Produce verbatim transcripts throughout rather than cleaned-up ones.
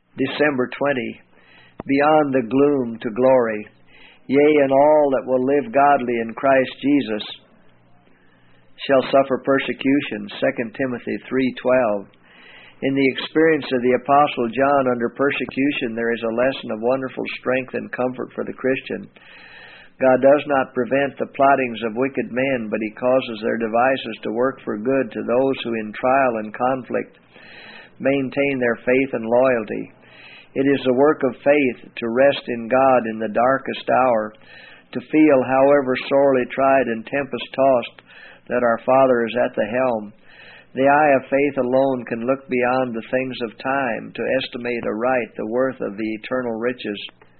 December twentieth. Beyond the gloom to glory. Yea, and all that will live godly in Christ Jesus shall suffer persecution. Second Timothy three twelve. In the experience of the Apostle John under persecution, there is a lesson of wonderful strength and comfort for the Christian. God does not prevent the plottings of wicked men, but He causes their devices to work for good to those who in trial and conflict maintain their faith and loyalty. It is the work of faith to rest in God in the darkest hour, to feel, however sorely tried and tempest-tossed, that our Father is at the helm. The eye of faith alone can look beyond the things of time to estimate aright the worth of the eternal riches.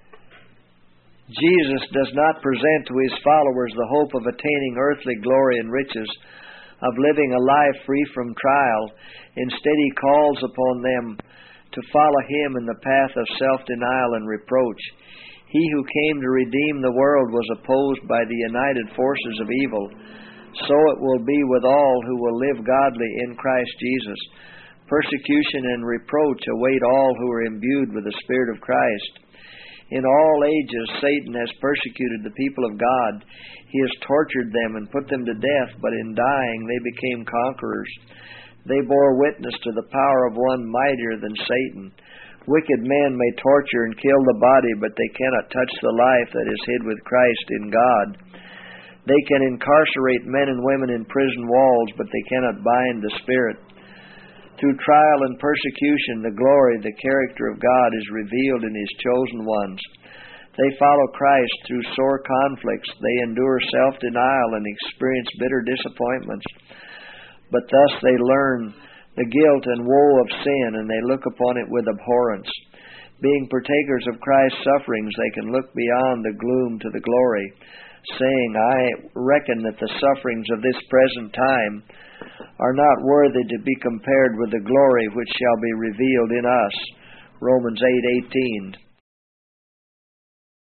Jesus does not present to His followers the hope of attaining earthly glory and riches, of living a life free from trial. Instead, He calls upon them to follow Him in the path of self-denial and reproach. He who came to redeem the world was opposed by the united forces of evil. So it will be with all who will live godly in Christ Jesus. Persecution and reproach await all who are imbued with the Spirit of Christ. In all ages, Satan has persecuted the people of God. He has tortured them and put them to death, but in dying they became conquerors. They bore witness to the power of one mightier than Satan. Wicked men may torture and kill the body, but they cannot touch the life that is hid with Christ in God. They can incarcerate men and women in prison walls, but they cannot bind the spirit. Through trial and persecution, the glory, the character of God is revealed in His chosen ones. They follow Christ through sore conflicts. They endure self-denial and experience bitter disappointments. But thus they learn the guilt and woe of sin, and they look upon it with abhorrence. Being partakers of Christ's sufferings, they can look beyond the gloom to the glory, saying, I reckon that the sufferings of this present time are not worthy to be compared with the glory which shall be revealed in us. Romans eight eighteen.